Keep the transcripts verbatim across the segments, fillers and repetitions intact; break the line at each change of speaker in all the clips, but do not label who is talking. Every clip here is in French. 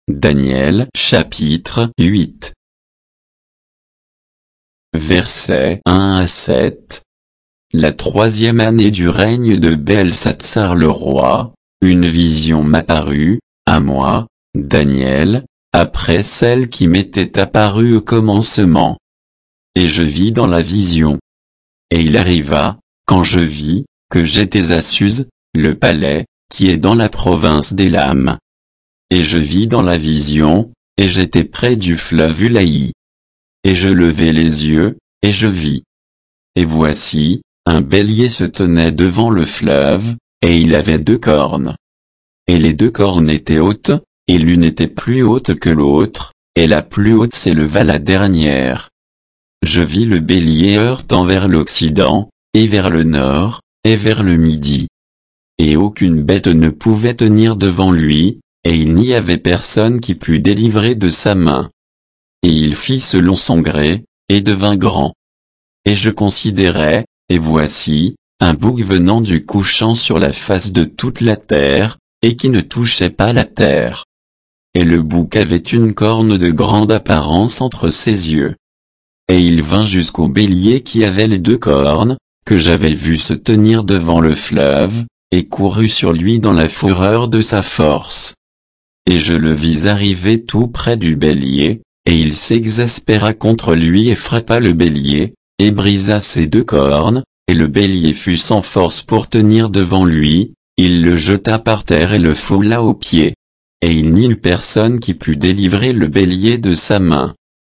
Daniel chapitre huit. Versets un à sept. La troisième année du règne de Belsatsar le roi, une vision m'apparut, à moi, Daniel, après celle qui m'était apparue au commencement. Et je vis dans la vision. Et il arriva, quand je vis, que j'étais à Suse, le palais, qui est dans la province d'Élam. Et je vis dans la vision, et j'étais près du fleuve Ulaï. Et je levai les yeux, et je vis. Et voici, un bélier se tenait devant le fleuve, et il avait deux cornes. Et les deux cornes étaient hautes, et l'une était plus haute que l'autre, et la plus haute s'éleva la dernière. Je vis le bélier heurtant vers l'Occident, et vers le Nord, et vers le Midi. Et aucune bête ne pouvait tenir devant lui, et il n'y avait personne qui pût délivrer de sa main. Et il fit selon son gré, et devint grand. Et je considérai, et voici, un bouc venant du couchant sur la face de toute la terre, et qui ne touchait pas la terre. Et le bouc avait une corne de grande apparence entre ses yeux. Et il vint jusqu'au bélier qui avait les deux cornes, que j'avais vu se tenir devant le fleuve, et courut sur lui dans la fureur de sa force. Et je le vis arriver tout près du bélier, et il s'exaspéra contre lui et frappa le bélier, et brisa ses deux cornes, et le bélier fut sans force pour tenir devant lui, il le jeta par terre et le foula aux pieds. Et il n'y eut personne qui pût délivrer le bélier de sa main.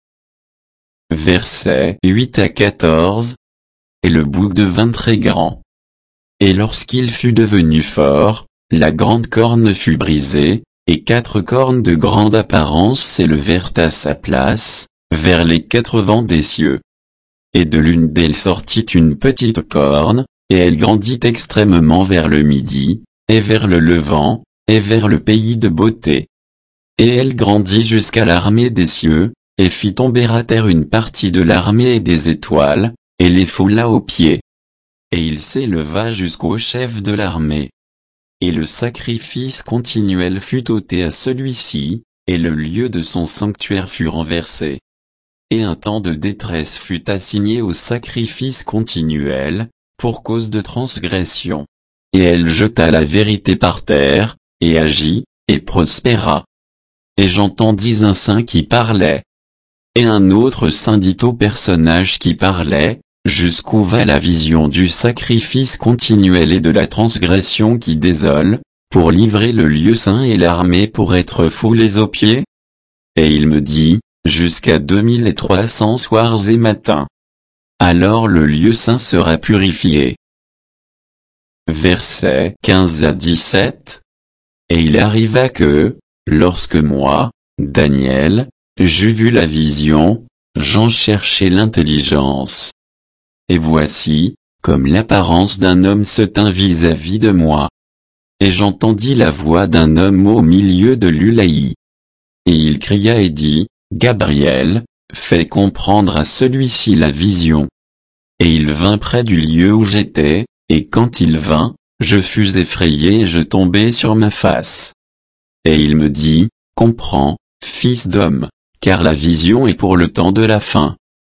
Versets huit à quatorze. Et le bouc devint très grand. Et lorsqu'il fut devenu fort, la grande corne fut brisée, et quatre cornes de grande apparence s'élevèrent à sa place, vers les quatre vents des cieux. Et de l'une d'elles sortit une petite corne, et elle grandit extrêmement vers le midi, et vers le levant, et vers le pays de beauté. Et elle grandit jusqu'à l'armée des cieux, et fit tomber à terre une partie de l'armée et des étoiles, et les foula aux pieds. Et il s'éleva jusqu'au chef de l'armée. Et le sacrifice continuel fut ôté à celui-ci, et le lieu de son sanctuaire fut renversé. Et un temps de détresse fut assigné au sacrifice continuel, pour cause de transgression. Et elle jeta la vérité par terre, et agit, et prospéra. Et j'entendis un saint qui parlait. Et un autre saint dit au personnage qui parlait, jusqu'où va la vision du sacrifice continuel et de la transgression qui désole, pour livrer le lieu saint et l'armée pour être foulés aux pieds? Et il me dit, jusqu'à deux mille trois cents soirs et matins. Alors le lieu saint sera purifié. Versets quinze à dix-sept. Et il arriva que, lorsque moi, Daniel, j'eus vu la vision, j'en cherchai l'intelligence. Et voici, comme l'apparence d'un homme se tint vis-à-vis de moi. Et j'entendis la voix d'un homme au milieu de l'Ulaï. Et il cria et dit, Gabriel, fais comprendre à celui-ci la vision. Et il vint près du lieu où j'étais, et quand il vint, je fus effrayé et je tombai sur ma face. Et il me dit, comprends, fils d'homme, car la vision est pour le temps de la fin.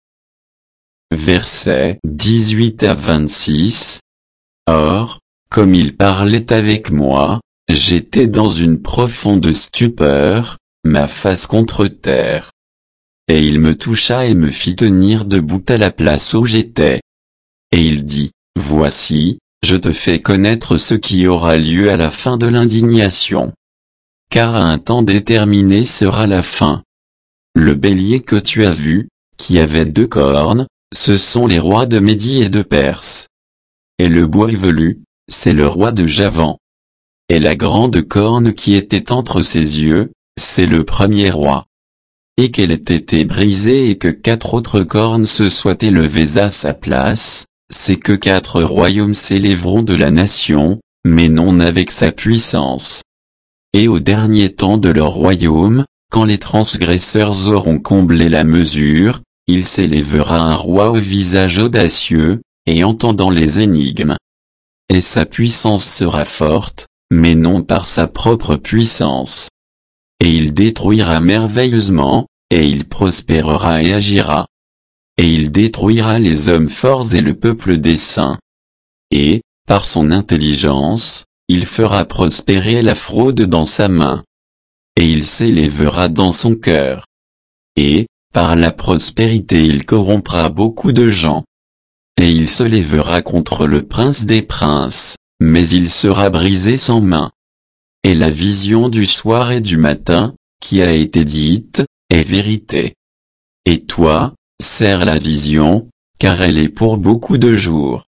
Versets dix-huit à vingt-six. Or, comme il parlait avec moi, j'étais dans une profonde stupeur, ma face contre terre. Et il me toucha et me fit tenir debout à la place où j'étais. Et il dit, voici, je te fais connaître ce qui aura lieu à la fin de l'indignation. Car à un temps déterminé sera la fin. Le bélier que tu as vu, qui avait deux cornes, ce sont les rois de Médie et de Perse. Et le bouc velu, c'est le roi de Javan. Et la grande corne qui était entre ses yeux, c'est le premier roi. Et qu'elle ait été brisée et que quatre autres cornes se soient élevées à sa place, c'est que quatre royaumes s'élèveront de la nation, mais non avec sa puissance. Et au dernier temps de leur royaume, quand les transgresseurs auront comblé la mesure, il s'élèvera un roi au visage audacieux, et entendant les énigmes. Et sa puissance sera forte, mais non par sa propre puissance. et il détruira merveilleusement, et il prospérera et agira. Et il détruira les hommes forts et le peuple des saints. Et, par son intelligence, il fera prospérer la fraude dans sa main. Et il s'élèvera dans son cœur. Et, par la prospérité il corrompra beaucoup de gens. Et il se lèvera contre le prince des princes, mais il sera brisé sans main. Et la vision du soir et du matin, qui a été dite, est vérité. Et toi, serre la vision, car elle est pour beaucoup de jours.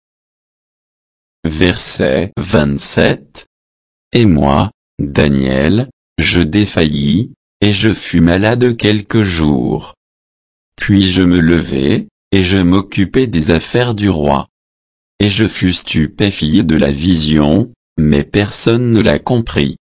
Verset vingt-sept. Et moi, Daniel, je défaillis, et je fus malade quelques jours. Puis je me levai, et je m'occupais des affaires du roi. Et je fus stupéfié de la vision, mais personne ne l'a compris.